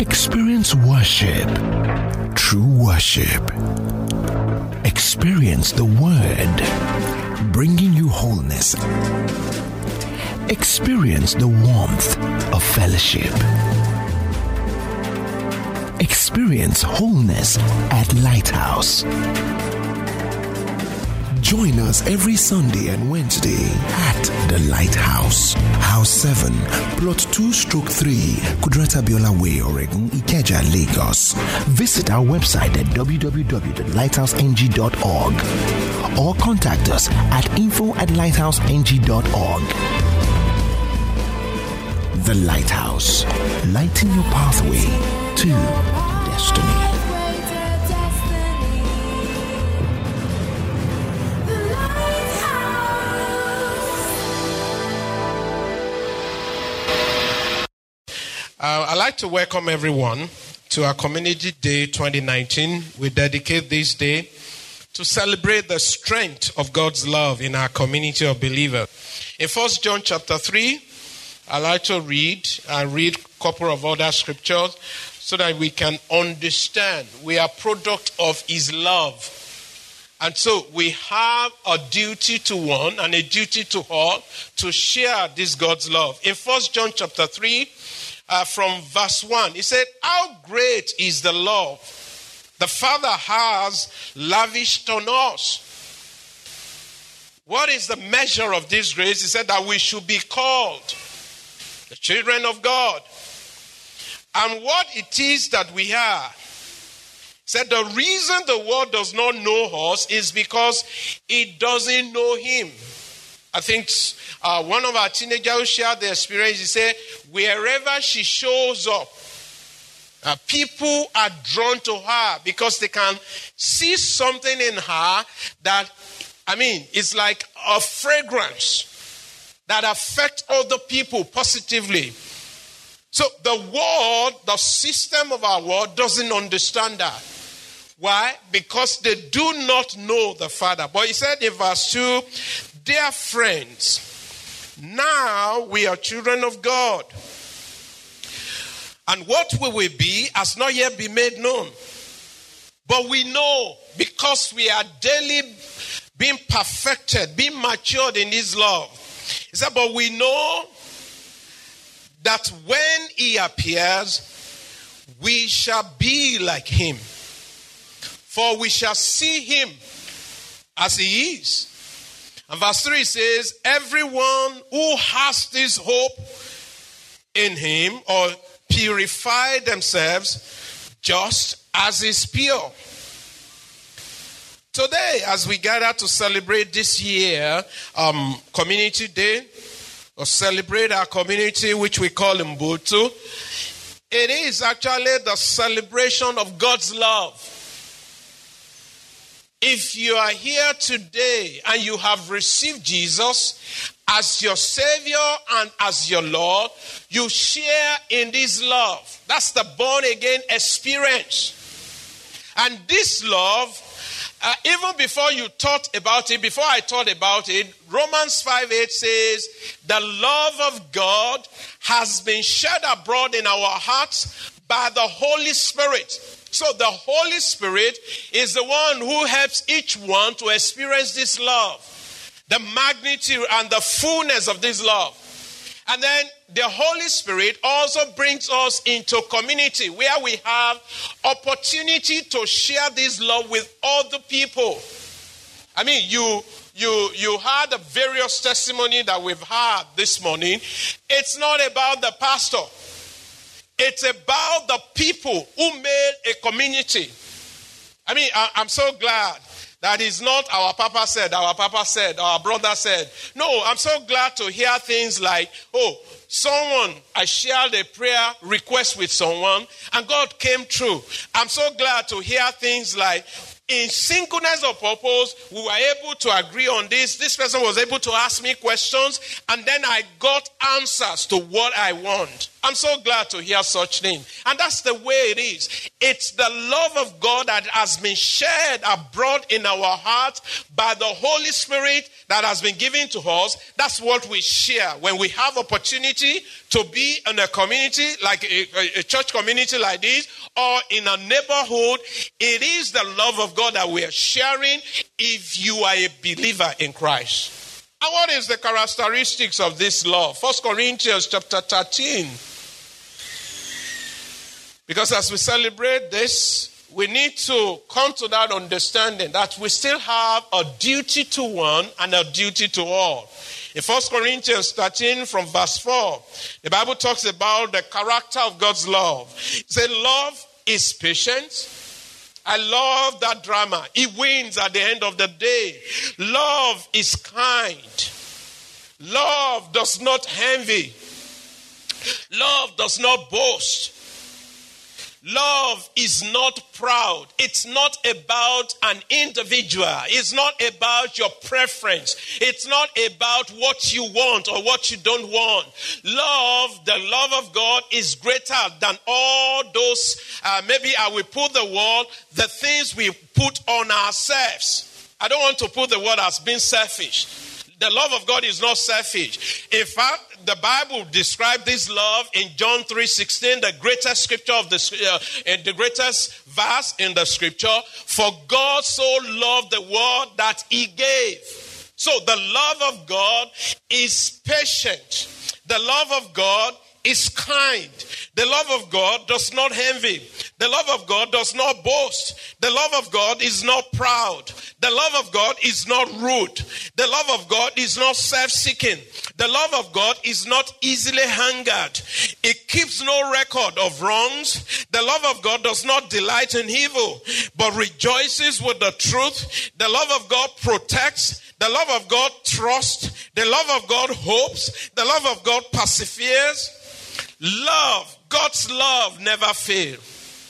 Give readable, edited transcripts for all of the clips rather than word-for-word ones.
Experience worship, true worship. Experience the Word, bringing you wholeness. Experience the warmth of fellowship. Experience wholeness at Lighthouse. Join us every Sunday and Wednesday at the Lighthouse, House 7, Plot 2/3, Kudrata Biola Way, Oregon, Ikeja, Lagos. Visit our website at www.lighthouseng.org or contact us at info@lighthouseng.org. The Lighthouse, lighting your pathway to destiny. I'd like to welcome everyone to our Community Day 2019. We dedicate this day to celebrate the strength of God's love in our community of believers. In 1 John chapter 3, I'd like to read a couple of other scriptures so that we can understand we are product of His love. And so we have a duty to one and a duty to all to share this God's love. In 1 John chapter 3, from verse 1, he said, "How great is the love the Father has lavished on us." What is the measure of this grace? He said that we should be called the children of God. And what it is that we are. He said the reason the world does not know us is because it doesn't know Him. I think one of our teenagers who shared the experience, he said, wherever she shows up, people are drawn to her because they can see something in her that, it's like a fragrance that affects other people positively. So the world, the system of our world doesn't understand that. Why? Because they do not know the Father. But he said in verse 2, "Dear friends, now we are children of God. And what we will be has not yet been made known. But we know because we are daily being perfected, being matured in His love." He said, but we know that when He appears, we shall be like Him. For we shall see Him as He is. And verse 3 says, everyone who has this hope in Him or purify themselves just as is pure. Today, as we gather to celebrate this year, Community Day, or celebrate our community, which we call Mbutu, it is actually the celebration of God's love. If you are here today and you have received Jesus as your Savior and as your Lord, you share in this love. That's the born again experience. And this love, even before you thought about it, before I thought about it, Romans 5:8 says, the love of God has been shed abroad in our hearts by the Holy Spirit. So the Holy Spirit is the one who helps each one to experience this love, the magnitude and the fullness of this love. And then the Holy Spirit also brings us into community where we have opportunity to share this love with other people. You heard the various testimony that we've had this morning. It's not about the pastor. It's about the people who made a community. I'm so glad that is not our papa said, our brother said. No, I'm so glad to hear things like, I shared a prayer request with someone and God came through. I'm so glad to hear things like, in singleness of purpose, we were able to agree on this. This person was able to ask me questions, and then I got answers to what I want. I'm so glad to hear such things. And that's the way it is. It's the love of God that has been shared abroad in our hearts by the Holy Spirit that has been given to us. That's what we share when we have opportunity to be in a community, like a church community like this, or in a neighborhood. It is the love of God that we are sharing if you are a believer in Christ. And what is the characteristics of this love? 1 Corinthians chapter 13. Because as we celebrate this, we need to come to that understanding that we still have a duty to one and a duty to all. In 1 Corinthians 13 from verse 4, the Bible talks about the character of God's love. It says, love is patient. I love that drama. It wins at the end of the day. Love is kind. Love does not envy. Love does not boast. Love is not proud. It's not about an individual. It's not about your preference. It's not about what you want or what you don't want. Love, the love of God, is greater than all those, maybe I will put the word, the things we put on ourselves. I don't want to put the word as being selfish. The love of God is not selfish. In fact, the Bible describes this love in John 3:16, the greatest scripture of the greatest verse in the scripture. For God so loved the world that he gave. So the love of God is patient. The love of God is kind. The love of God does not envy. The love of God does not boast. The love of God is not proud. The love of God is not rude. The love of God is not self-seeking. The love of God is not easily angered. It keeps no record of wrongs. The love of God does not delight in evil, but rejoices with the truth. The love of God protects. The love of God trusts. The love of God hopes. The love of God perseveres. Love, God's love never fails.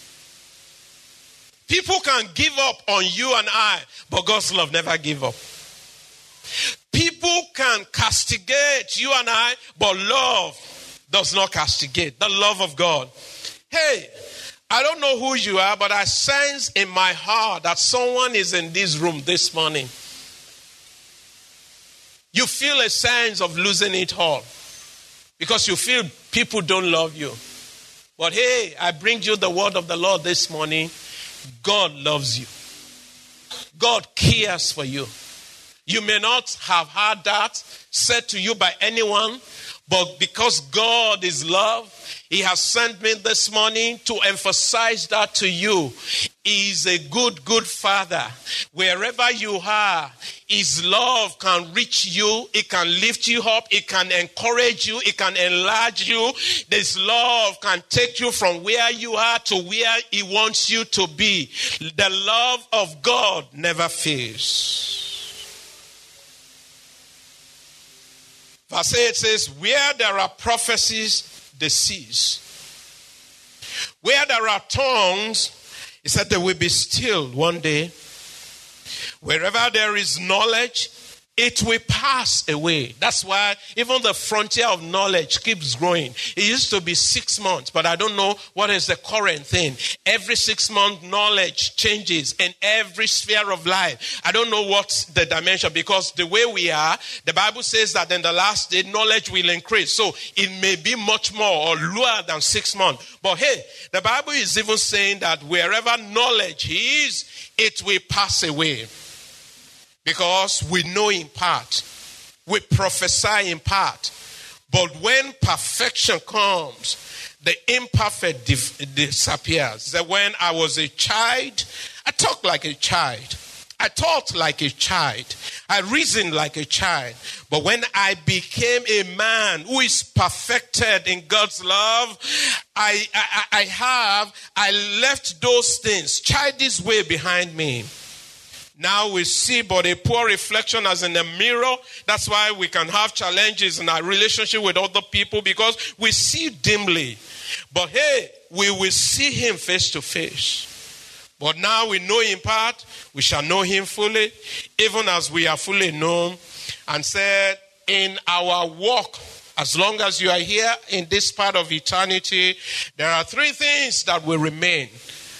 People can give up on you and I, but God's love never gives up. People can castigate you and I, but love does not castigate. The love of God. Hey, I don't know who you are, but I sense in my heart that someone is in this room this morning. You feel a sense of losing it all because you feel people don't love you. But hey, I bring you the word of the Lord this morning. God loves you. God cares for you. You may not have heard that said to you by anyone, but because God is love, he has sent me this morning to emphasize that to you. He is a good, good father. Wherever you are, his love can reach you. It can lift you up. It can encourage you. It can enlarge you. This love can take you from where you are to where he wants you to be. The love of God never fails. Verse 8 says, where there are prophecies, they cease. Where there are tongues, he said they will be stilled one day. Wherever there is knowledge, it will pass away. That's why even the frontier of knowledge keeps growing. It used to be 6 months, but I don't know what is the current thing. Every 6 months, knowledge changes in every sphere of life. I don't know what's the dimension, because the way we are, the Bible says that in the last day, knowledge will increase. So it may be much more or lower than 6 months. But hey, the Bible is even saying that wherever knowledge is, it will pass away. Because we know in part, we prophesy in part. But when perfection comes, the imperfect disappears. So when I was a child, I talked like a child. I thought like a child. I reasoned like a child. But when I became a man who is perfected in God's love, I left those things, childish way behind me. Now we see but a poor reflection as in a mirror. That's why we can have challenges in our relationship with other people, because we see dimly. But hey, we will see him face to face. But now we know in part, we shall know him fully, even as we are fully known. And said, in our walk, as long as you are here in this part of eternity, there are 3 things that will remain.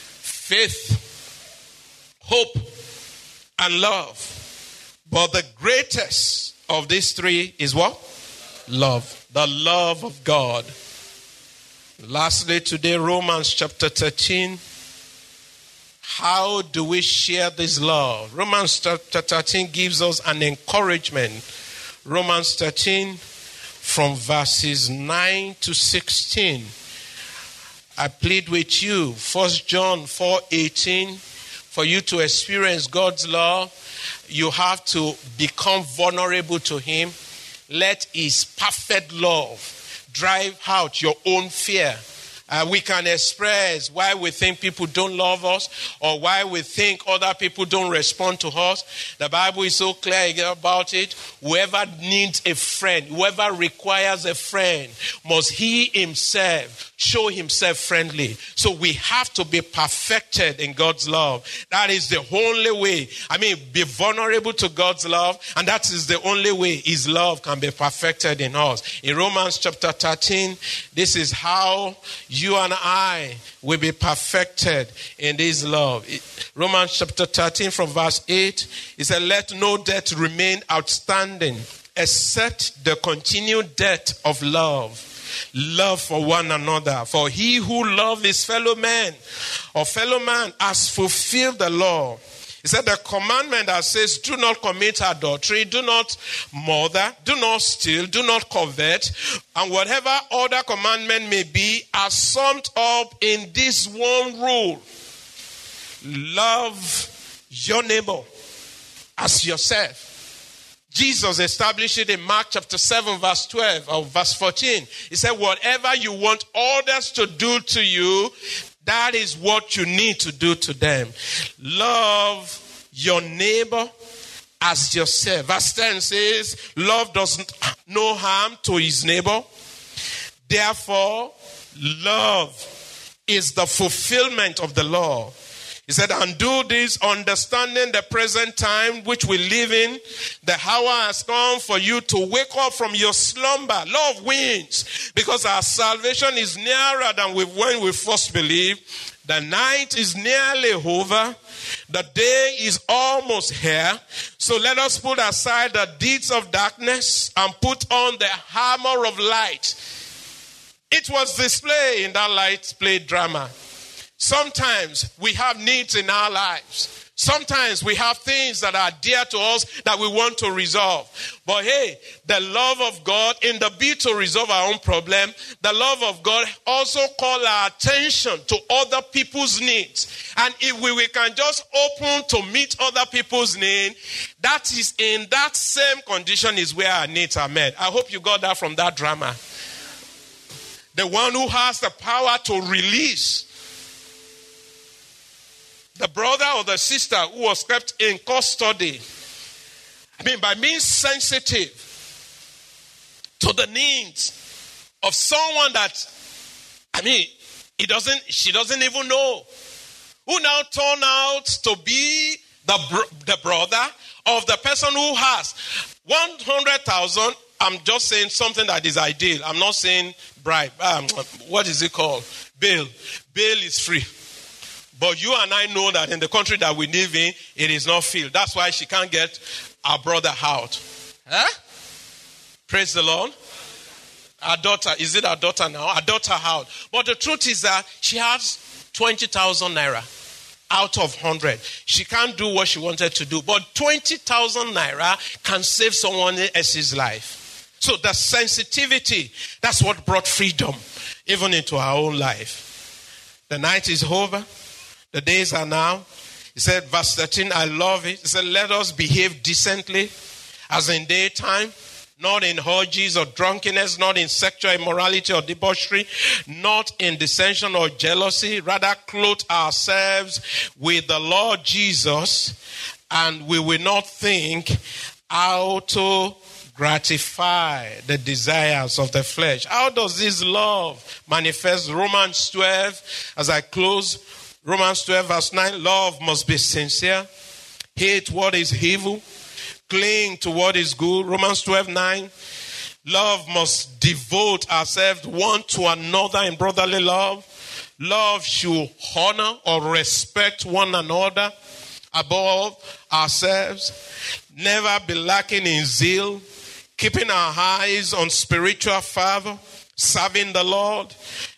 faith, hope, and love. But the greatest of these three is what? Love. The love of God. Lastly, today, Romans chapter 13. How do we share this love? Romans chapter 13 gives us an encouragement. Romans 13 from verses 9 to 16. I plead with you, 1 John 4:18, for you to experience God's love, you have to become vulnerable to Him. Let His perfect love drive out your own fear. We can express why we think people don't love us or why we think other people don't respond to us. The Bible is so clear about it. Whoever needs a friend, whoever requires a friend, must he himself show himself friendly. So we have to be perfected in God's love. That is the only way. Be vulnerable to God's love, and that is the only way His love can be perfected in us. In Romans chapter 13, this is how you and I will be perfected in this love. Romans chapter 13 from verse 8, it said, let no debt remain outstanding except the continued debt of love for one another. For he who loves his fellow man or fellow man has fulfilled the law. He said the commandment that says, do not commit adultery, do not murder, do not steal, do not covet, and whatever other commandment may be, are summed up in this one rule. Love your neighbor as yourself. Jesus established it in Mark chapter 7 verse 12 or verse 14. He said, whatever you want others to do to you, that is what you need to do to them. Love your neighbor as yourself. Verse 10 says, love does no harm to his neighbor. Therefore, love is the fulfillment of the law. He said, and do this understanding the present time which we live in. The hour has come for you to wake up from your slumber. Love wins because our salvation is nearer than when we first believed. The night is nearly over. The day is almost here. So let us put aside the deeds of darkness and put on the armor of light. It was displayed in that light play drama. Sometimes we have needs in our lives. Sometimes we have things that are dear to us that we want to resolve. But hey, the love of God, in the bid to resolve our own problem, the love of God also call our attention to other people's needs. And if we can just open to meet other people's needs, that is in that same condition is where our needs are met. I hope you got that from that drama. The one who has the power to release the brother or the sister who was kept in custody. By being sensitive to the needs of someone that, she doesn't even know, who now turned out to be the brother of the person who has 100,000. I'm just saying something that is ideal. I'm not saying bribe. What is it called? Bail. Bail is free. But you and I know that in the country that we live in, it is not filled. That's why she can't get our brother out. Huh? Praise the Lord. Our daughter, is it our daughter now? Our daughter out. But the truth is that she has 20,000 naira out of 100. She can't do what she wanted to do. But 20,000 naira can save someone else's life. So the sensitivity, that's what brought freedom even into our own life. The night is over. The days are now. He said, verse 13, I love it. He said, let us behave decently as in daytime, not in orgies or drunkenness, not in sexual immorality or debauchery, not in dissension or jealousy. Rather, clothe ourselves with the Lord Jesus, and we will not think how to gratify the desires of the flesh. How does this love manifest? Romans 12, as I close, Romans 12 verse 9, love must be sincere. Hate what is evil. Cling to what is good. Romans 12, 9, love must devote ourselves one to another in brotherly love. Love should honor or respect one another above ourselves. Never be lacking in zeal. Keeping our eyes on spiritual fervor. Serving the Lord.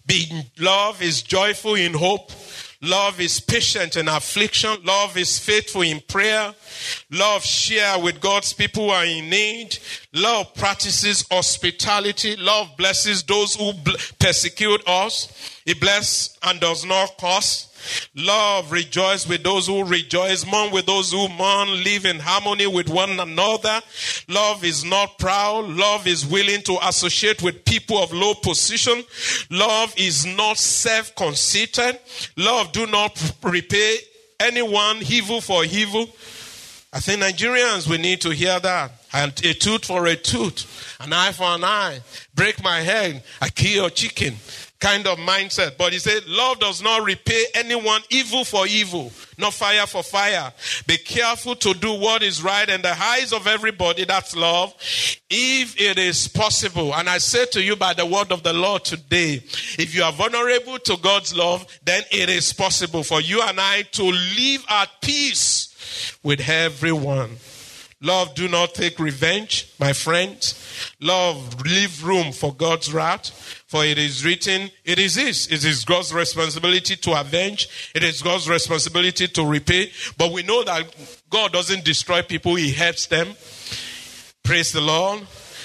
Love is joyful in hope. Love is patient in affliction. Love is faithful in prayer. Love share with God's people who are in need. Love practices hospitality. Love blesses those who persecute us. It blesses and does not curse. Love rejoices with those who rejoice, mourn with those who mourn, live in harmony with one another. Love is not proud. Love is willing to associate with people of low position. Love is not self-conceited. Love do not repay anyone evil for evil. I think Nigerians, we need to hear that. A tooth for a tooth, an eye for an eye. Break my head, I kill your chicken. Kind of mindset. But he said, love does not repay anyone evil for evil, not fire for fire. Be careful to do what is right in the eyes of everybody. That's love. If it is possible, and I say to you by the word of the Lord today, if you are vulnerable to God's love, then it is possible for you and I to live at peace with everyone. Love do not take revenge, my friends. Love leave room for God's wrath. For it is written, it is God's responsibility to avenge. It is God's responsibility to repay. But we know that God doesn't destroy people, he helps them. Praise the Lord.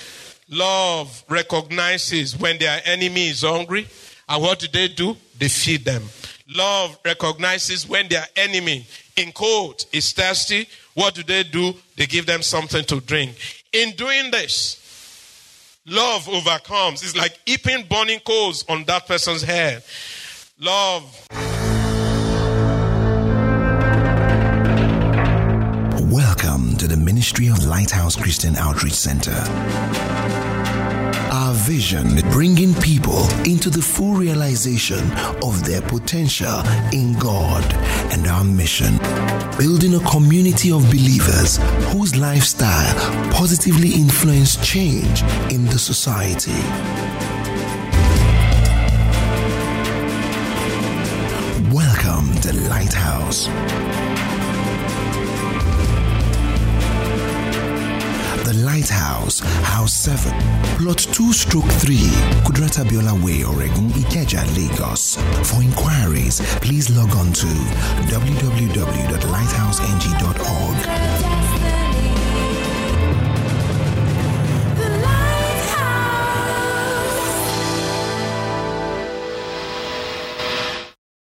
Love recognizes when their enemy is hungry. And what do? They feed them. Love recognizes when their enemy, in quote, is thirsty. What do? They give them something to drink. In doing this, love overcomes. It's like heaping burning coals on that person's head. Love. Welcome to the ministry of Lighthouse Christian Outreach Center. Our vision is bringing people into the full realization of their potential in God, and our mission, building a community of believers whose lifestyle positively influence change in the society. Welcome to Lighthouse. The Lighthouse, House 7, Plot 2/3, Kudrata Biola Way, Oregun, Ikeja, Lagos. For inquiries, please log on to www.lighthouseng.org